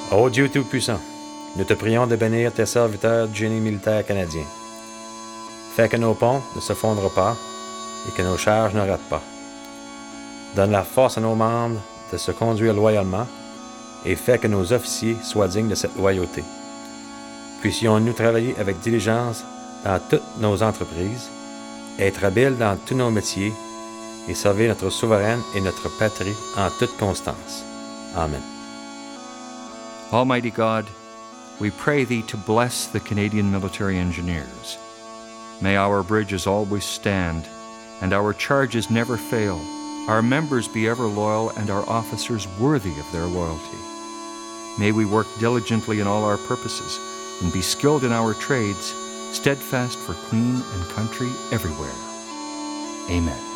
Ô Dieu Tout-Puissant, nous te prions de bénir tes serviteurs du génie militaire canadien. Fais que nos ponts ne se fondrent pas et que nos charges ne ratent pas. Donne la force à nos membres de se conduire loyalement et fais que nos officiers soient dignes de cette loyauté. Puissions-nous travailler avec diligence dans toutes nos entreprises, être habiles dans tous nos métiers et servir notre souveraine et notre patrie en toute constance. Amen. Almighty God, we pray Thee to bless the Canadian Military Engineers. May our bridges always stand, and our charges never fail, our members be ever loyal, and our officers worthy of their loyalty. May we work diligently in all our purposes, and be skilled in our trades, steadfast for Queen and country everywhere. Amen.